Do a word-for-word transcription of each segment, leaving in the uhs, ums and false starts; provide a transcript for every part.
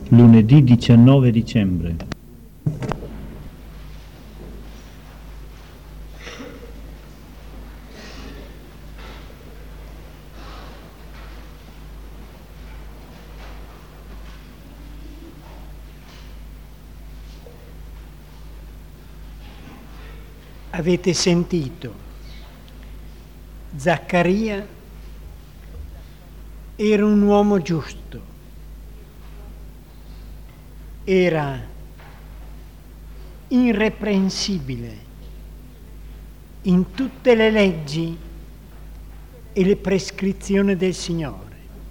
Lunedì diciannove dicembre. Avete sentito? Zaccaria era un uomo giusto, era irreprensibile in tutte le leggi e le prescrizioni del Signore.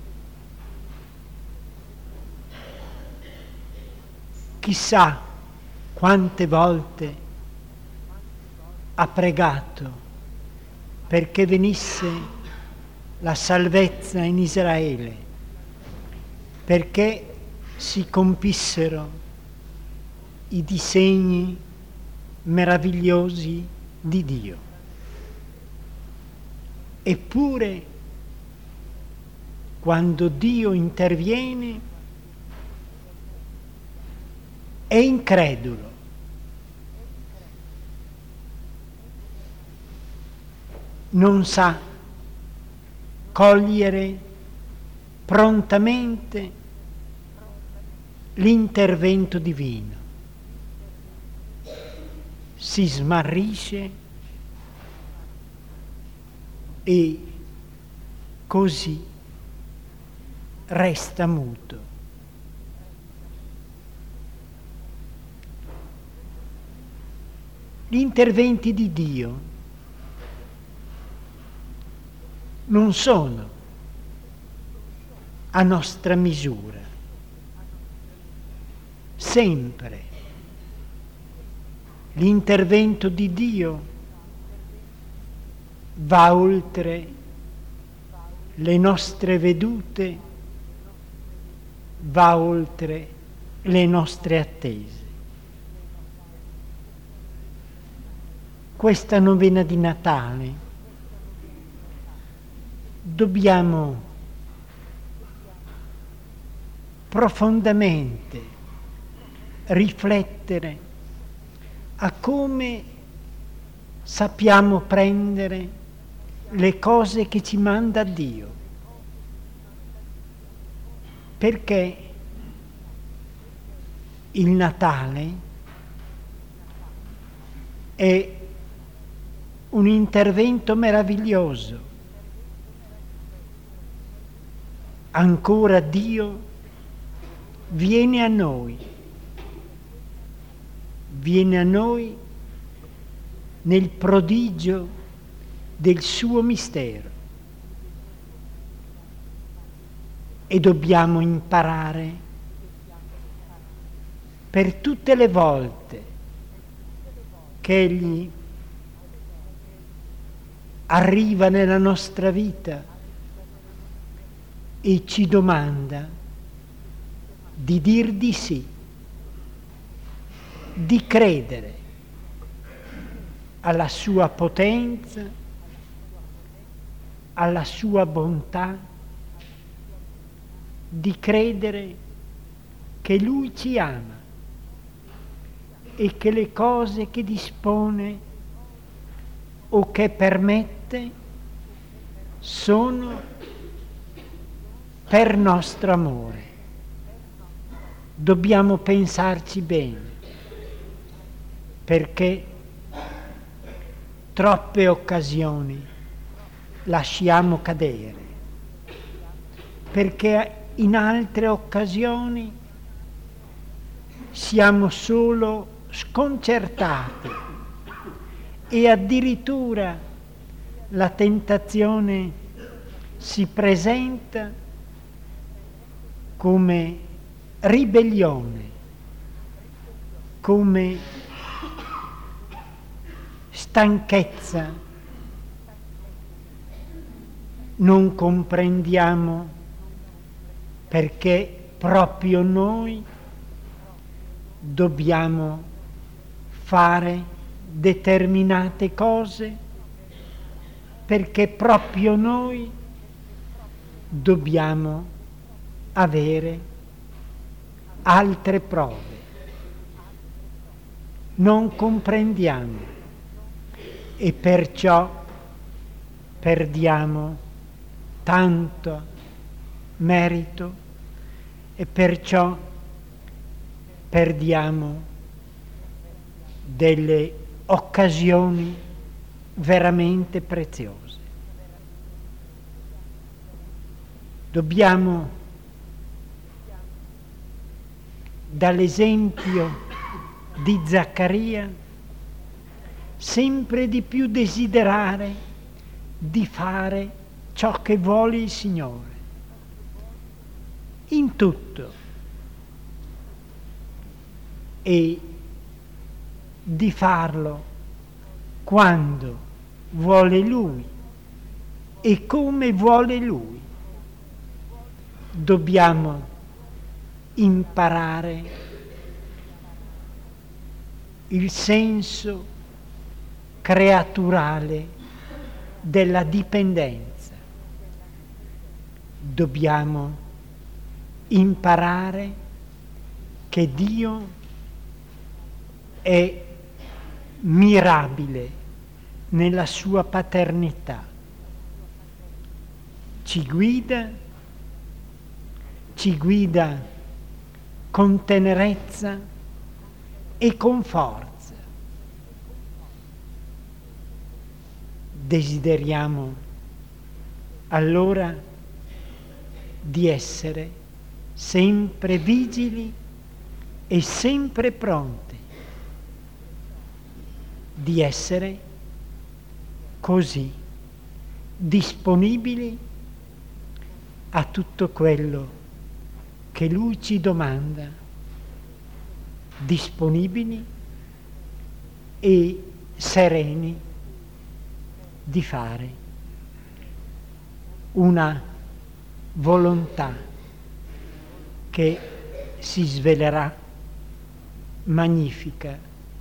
Chissà quante volte ha pregato perché venisse la salvezza in Israele, perché si compissero i disegni meravigliosi di Dio. Eppure, quando Dio interviene, è incredulo. Non sa cogliere prontamente l'intervento divino. Si smarrisce e così resta muto. Gli interventi di Dio non sono a nostra misura. Sempre l'intervento di Dio va oltre le nostre vedute, va oltre le nostre attese. Questa novena di Natale dobbiamo profondamente riflettere a come sappiamo prendere le cose che ci manda Dio, perché il Natale è un intervento meraviglioso. Ancora Dio viene a noi, viene a noi nel prodigio del suo mistero e dobbiamo imparare per tutte le volte che Egli arriva nella nostra vita e ci domanda di dir di sì, di credere alla sua potenza, alla sua bontà, di credere che Lui ci ama e che le cose che dispone o che permette sono per nostro amore. Dobbiamo pensarci bene, perché troppe occasioni lasciamo cadere, perché in altre occasioni siamo solo sconcertati e addirittura la tentazione si presenta come ribellione, come stanchezza. Non comprendiamo perché proprio noi dobbiamo fare determinate cose, perché proprio noi dobbiamo avere altre prove. Non comprendiamo e perciò perdiamo tanto merito e perciò perdiamo delle occasioni veramente preziose. Dobbiamo, dall'esempio di Zaccaria, sempre di più desiderare di fare ciò che vuole il Signore, in tutto, e di farlo quando vuole Lui e come vuole Lui. Dobbiamo imparare il senso creaturale della dipendenza. Dobbiamo imparare che Dio è mirabile nella sua paternità. Ci guida, ci guida con tenerezza e con forza. Desideriamo allora di essere sempre vigili e sempre pronti, di essere così disponibili a tutto quello che Lui ci domanda, disponibili e sereni di fare una volontà che si svelerà magnifica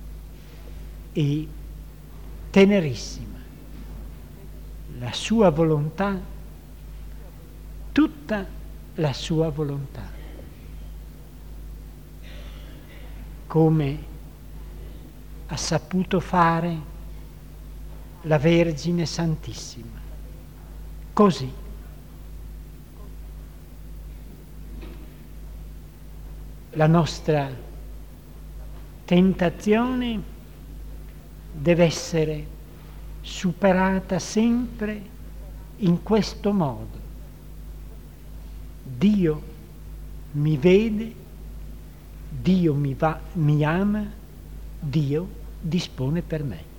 e tenerissima. La sua volontà, tutta la sua volontà. Come ha saputo fare la Vergine Santissima. Così. La nostra tentazione deve essere superata sempre in questo modo. Dio mi vede, Dio mi, va, mi ama, Dio dispone per me.